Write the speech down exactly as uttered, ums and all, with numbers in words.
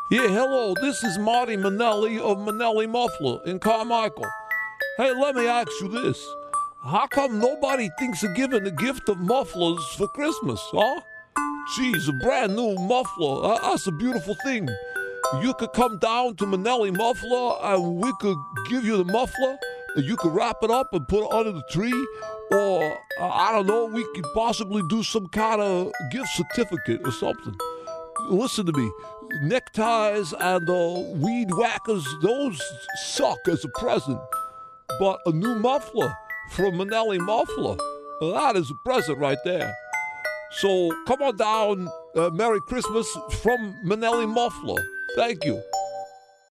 Yeah, hello, this is Marty Manelli of Manelli Muffler in Carmichael. Hey, let me ask you this. How come nobody thinks of giving a gift of mufflers for Christmas, huh? Geez, a brand new muffler, uh, that's a beautiful thing. You could come down to Manelli Muffler and we could give you the muffler. And you could wrap it up and put it under the tree. Or, uh, I don't know, we could possibly do some kind of gift certificate or something. Listen to me. Neckties and uh, weed whackers, those suck as a present. But a new muffler from Manelli Muffler, that is a present right there. So come on down. Uh, Merry Christmas from Manelli Muffler. Thank you.